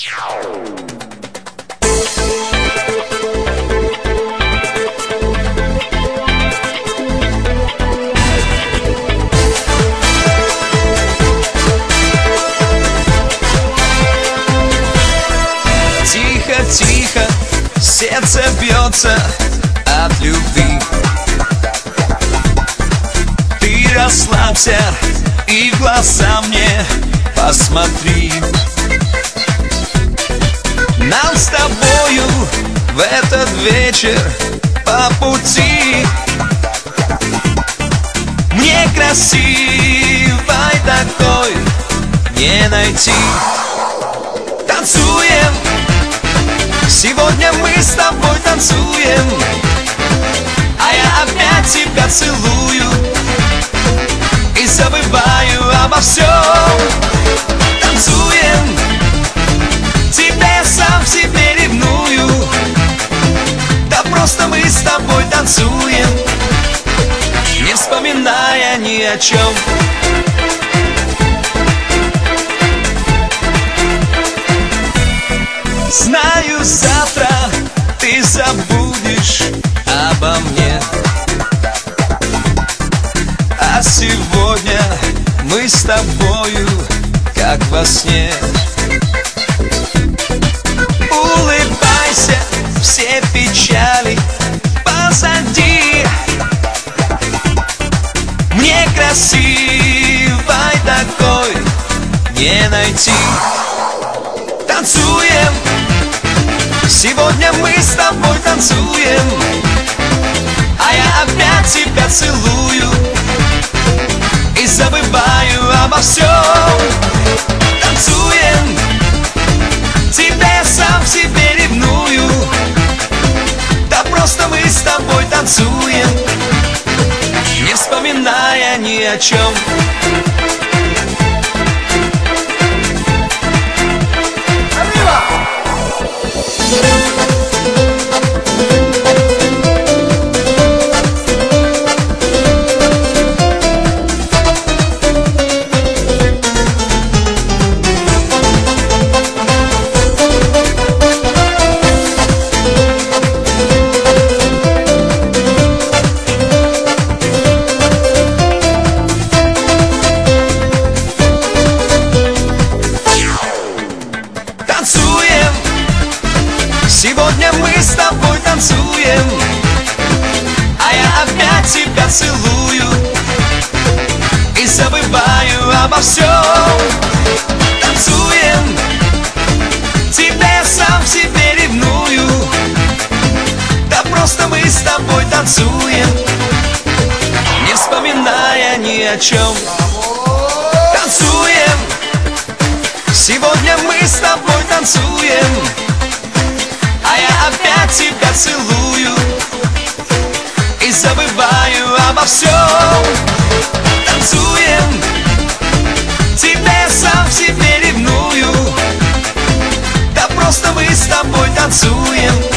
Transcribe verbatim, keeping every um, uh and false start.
Тихо, сердце бьется от любви. Ты расслабься и в глаза мне посмотри. Нам с тобою в этот вечер по пути. Мне красивой такой не найти. Танцуем, сегодня мы с тобой танцуем, а я опять тебя целую и забываю обо всем. Танцуем, тебя я сам в себе ревную. Да просто мы с тобой танцуем, не вспоминая ни о чем. Знаю, завтра ты забудешь обо мне, а сегодня мы с тобою как во сне. Улыбайся, все печали позади. Мне красивой такой не найти. Танцуем, сегодня мы с тобой танцуем, а я опять тебя целую и забываю обо всем. Танцуем, тебя я сам в себе ревную. Да просто мы с тобой танцуем, не вспоминая ни о чем. Сегодня мы с тобой танцуем, а я опять тебя целую и забываю обо всем. Танцуем, тебя я сам в себе ревную. Да просто мы с тобой танцуем, не вспоминая ни о чем. Танцуем, сегодня мы с тобой танцуем, а я опять тебя целую и забываю обо всем. Танцуем, тебя я сам в себе ревную. Да просто мы с тобой танцуем,